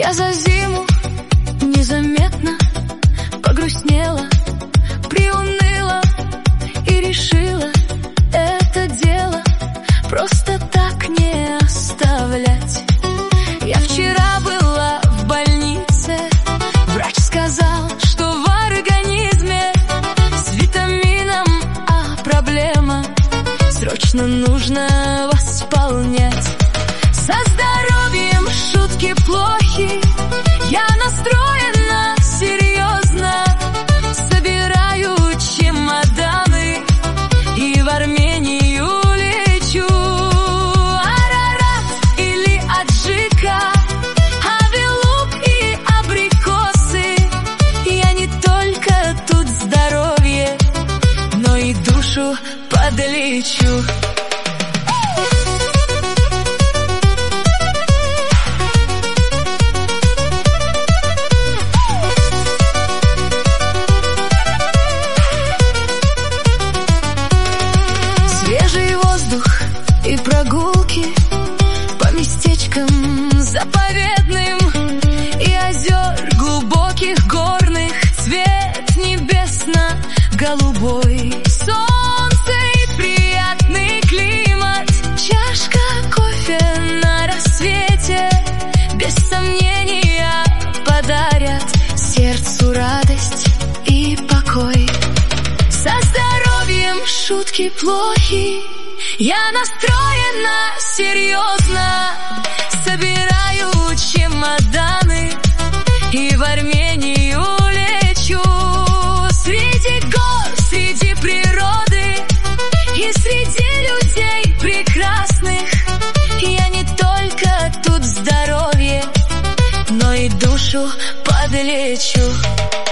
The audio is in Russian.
Я за зиму незаметно погрустнела, приуныла и решила это дело просто так не оставлять. Я вчера была в больнице, врач сказал, что в организме с витамином проблема, срочно нужно восполнять. Со здоровьем шутки плохи, я настроена серьезно. Собираю чемоданы и в Армению лечу. Арарат или аджика, авилук и абрикосы. Я не только тут здоровье, но и душу подлечу. Свежий воздух и прогулки по местечкам заповедным и озер глубоких горных, цвет небесно-голубой, солнце и приятный климат, чашка кофе на рассвете без сомнения подарят сердцу радость и покой. Со здоровьем шутки плохи, я настроена серьезно. Собираю чемоданы и в Армению лечу. Среди гор, среди природы и среди людей прекрасных я не только тут здоровье, но и душу подлечу.